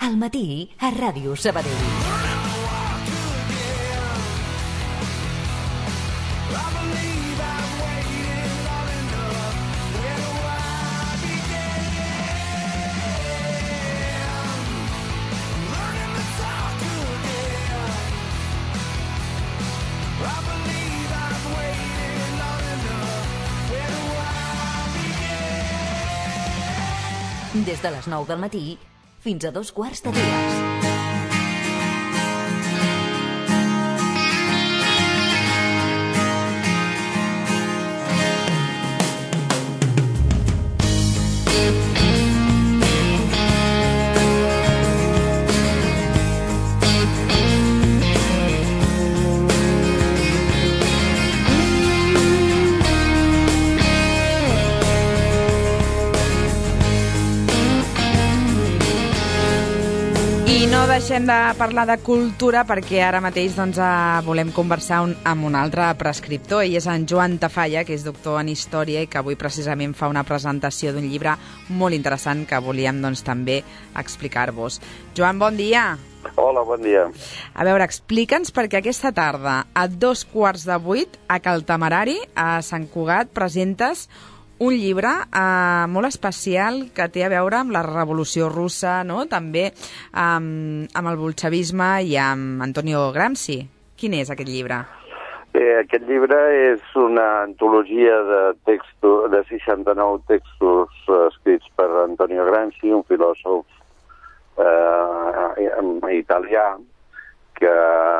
Al matí a Ràdio Sabadell. Des de les 9 del matí fins a 2:15. No deixem de parlar de cultura perquè ara mateix volem conversar amb un altre prescriptor. Ell és en Joan Tafalla, que és doctor en Història i que avui precisament fa una presentació d'un llibre molt interessant que volíem també explicar-vos. Joan, bon dia. Hola, bon dia. A veure, explica'ns perquè aquesta tarda a 7:15 a Cal Temerari, a Sant Cugat, presentes un llibre molt especial que té a veure amb la Revolució Russa, no? També amb el bolxevisme i amb Antonio Gramsci. Quin és aquest llibre? Aquest llibre és una antologia de 69 textos escrits per Antonio Gramsci, un filòsof italià que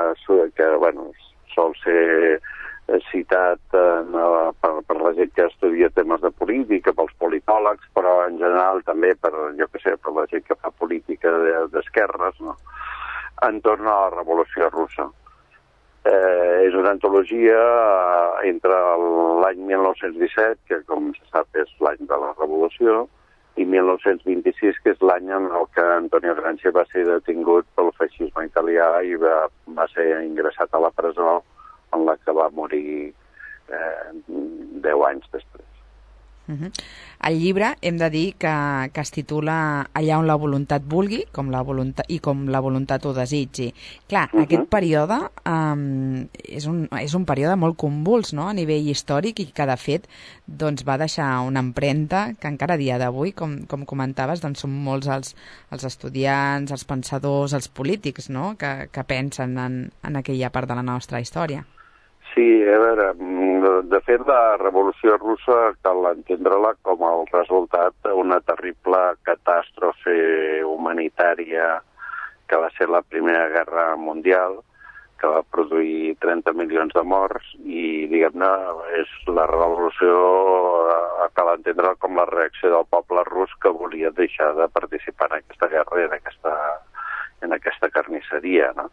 sol ser citat per la gent que estudia temes de política, pels politòlegs, però en general també per la gent que fa política d'esquerres, no? Entorn a la Revolució Russa. És una antologia entre l'any 1917, que com se sap és l'any de la Revolució, i 1926, que és l'any en què Antonio Gramsci va ser detingut pel feixisme italià i va ser ingressat a la presó, en la que va morir 10 anys després. El llibre hem de dir que es titula Allà on la voluntat vulgui i com la voluntat ho desitgi. Clar, aquest període és un període molt convuls, no?, a nivell històric i que de fet va deixar una empremta que encara a dia d'avui, com comentaves, són molts els estudiants, els pensadors, els polítics, no?, que pensen en aquella part de la nostra història. Sí, a veure, de fet la Revolució Russa cal entendre-la com el resultat d'una terrible catàstrofe humanitària que va ser la Primera Guerra Mundial, que va produir 30 milions de morts i, diguem-ne, és la revolució, cal entendre-la com la reacció del poble rus que volia deixar de participar en aquesta guerra i en aquesta carnisseria, no?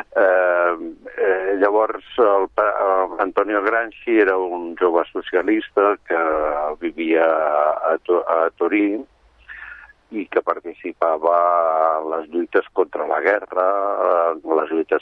Llavors, Antonio Gramsci era un jove socialista que vivia a Torí i que participava en les lluites contra la guerra, les lluites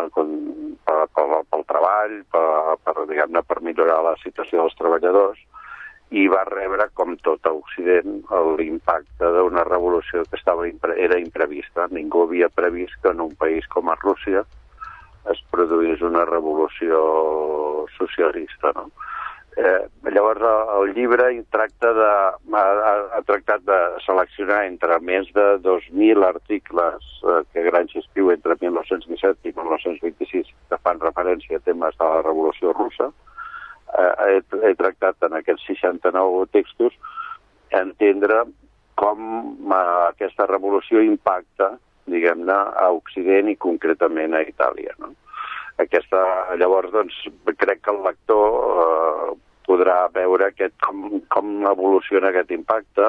pel treball, per millorar la situació dels treballadors, i va rebre, com tot a Occident, l'impacte d'una revolució que era imprevista. Ningú havia previst que en un país com a Rússia es produís una revolució socialista, no? Llavors, el llibre ha tractat de seleccionar entre més de 2.000 articles que Gramsci escriu entre 1917 i 1926 que fan referència a temes de la Revolució Russa. He tractat en aquests 69 textos entendre com aquesta revolució impacta, diguem-ne, a Occident i concretament a Itàlia, no? Llavors, crec que el lector podrà veure com evoluciona aquest impacte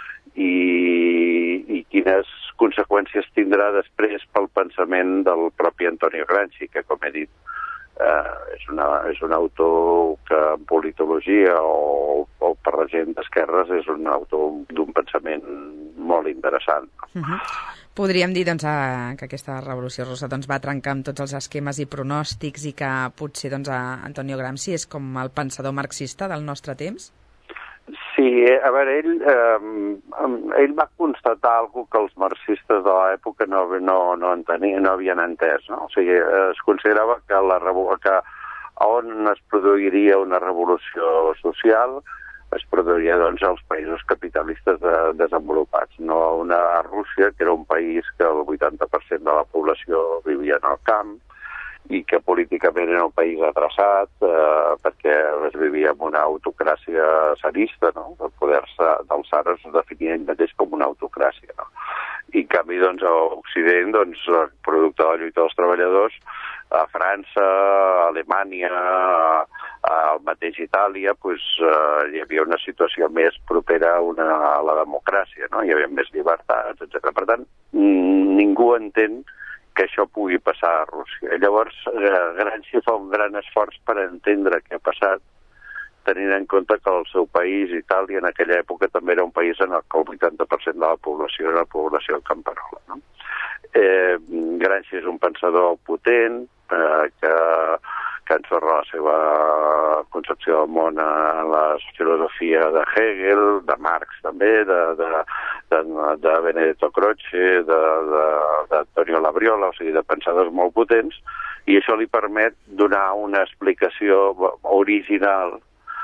i quines conseqüències tindrà després pel pensament del propi Antonio Gramsci, que, com he dit, és un autor que en politologia o per la gent d'esquerres és un autor d'un pensament molt interessant. Podríem dir que aquesta revolució russa va trencar amb tots els esquemes i pronòstics i que potser Antonio Gramsci és com el pensador marxista del nostre temps? Sí, Sí, a veure, ell va constatar alguna que els marxistes de l'època no havien entès, no? O sigui, es considerava que on es produiria una revolució social es produiria, doncs, als països capitalistes desenvolupats, no a Rússia, que era un país que el 80% de la població vivia en el camp, i que políticament era un país atrasat perquè es vivia en una autocràcia tsarista, no? El poder del tsar es definia ell mateix com una autocràcia, no? I en canvi, doncs, a Occident, doncs, producte de la lluita dels treballadors, a França, a Alemanya, al mateix Itàlia, doncs, hi havia una situació més propera a la democràcia, no? Hi havia més llibertats, etc. Per tant, ningú entén que això pugui passar a Rússia. I llavors, Gramsci fa un gran esforç per entendre què ha passat, tenint en compte que el seu país, Itàlia, en aquella època també era un país en què el 80% de la població era la població camperola, no? Gramsci és un pensador potent, que ensorra la seva concepció del món en la filosofia de Hegel, de Marx també, de Benedetto Croce, d'Antonio Labriola, o sigui, de pensadors molt potents, i això li permet donar una explicació original,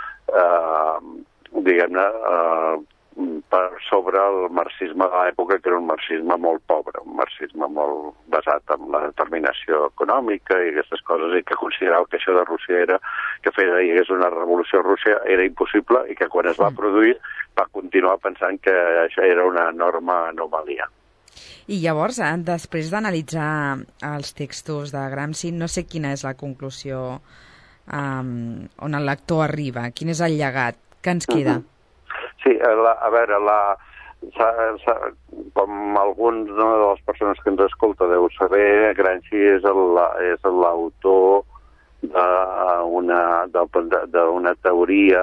diguem-ne, sobre el marxisme de l'època, que era un marxisme molt pobre, un marxisme molt basat en la determinació econòmica i aquestes coses, i que considerava que això de Rússia era, que hi hagués una revolució a Rússia era impossible, i que quan es va produir va continuar pensant que això era una enorme anomalia. I llavors, després d'analitzar els textos de Gramsci, no sé quina és la conclusió on el lector arriba, quin és el llegat que ens queda? Sí, a veure, com alguns de les persones que ens escolta deu saber, Gramsci és l'autor d'una teoria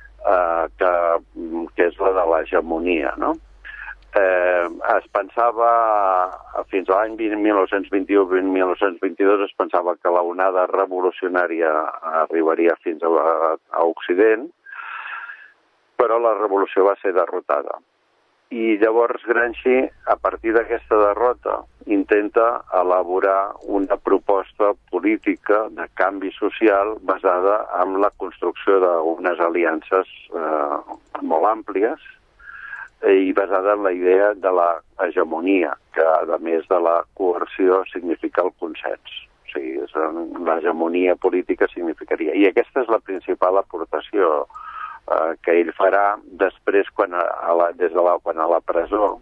que és la de l'hegemonia, no? Es pensava, fins a l'any 1921-1922, es pensava que la onada revolucionària arribaria fins a Occident, però la revolució va ser derrotada. I llavors Gramsci, a partir d'aquesta derrota, intenta elaborar una proposta política de canvi social basada en la construcció d'unes aliances molt àmplies i basada en la idea de l'hegemonia, que a més de la coerció significa el consens. O sigui, l'hegemonia política significaria. I aquesta és la principal aportació que ell farà després quan a la presó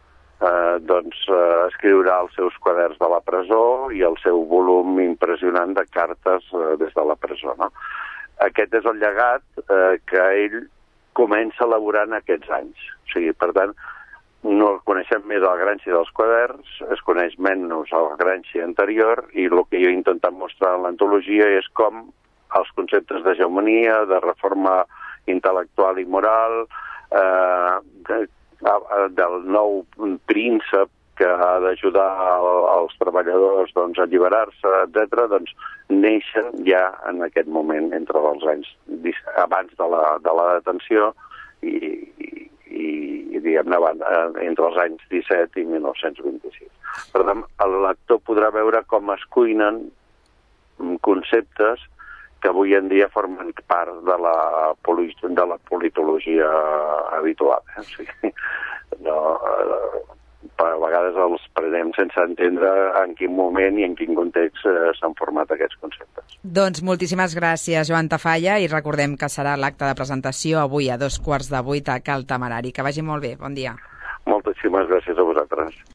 escriurà els seus quaderns de la presó i el seu volum impressionant de cartes des de la presó, no? Aquest és el llegat que ell comença a elaborar en aquests anys. O sigui, per tant, no coneixem més el Gramsci dels quaderns, es coneix menys el Gramsci anterior, i el que jo he intentat mostrar en l'antologia és com els conceptes d'hegemonia, de reforma intel·lectual i moral, del nou príncep que ha d'ajudar els treballadors a alliberar-se, etc., neixen ja en aquest moment, entre els anys abans de la detenció i diguem-ne, entre els anys 17 i 1926. Per tant, el lector podrà veure com es cuinen conceptes que avui en dia formen part de la politologia habitual. O sigui, a vegades els prenem sense entendre en quin moment i en quin context s'han format aquests conceptes. Doncs moltíssimes gràcies, Joan Tafalla, i recordem que serà l'acte de presentació avui a 7:15 a Cal Temerari. Que vagi molt bé, bon dia. Moltíssimes gràcies a vosaltres.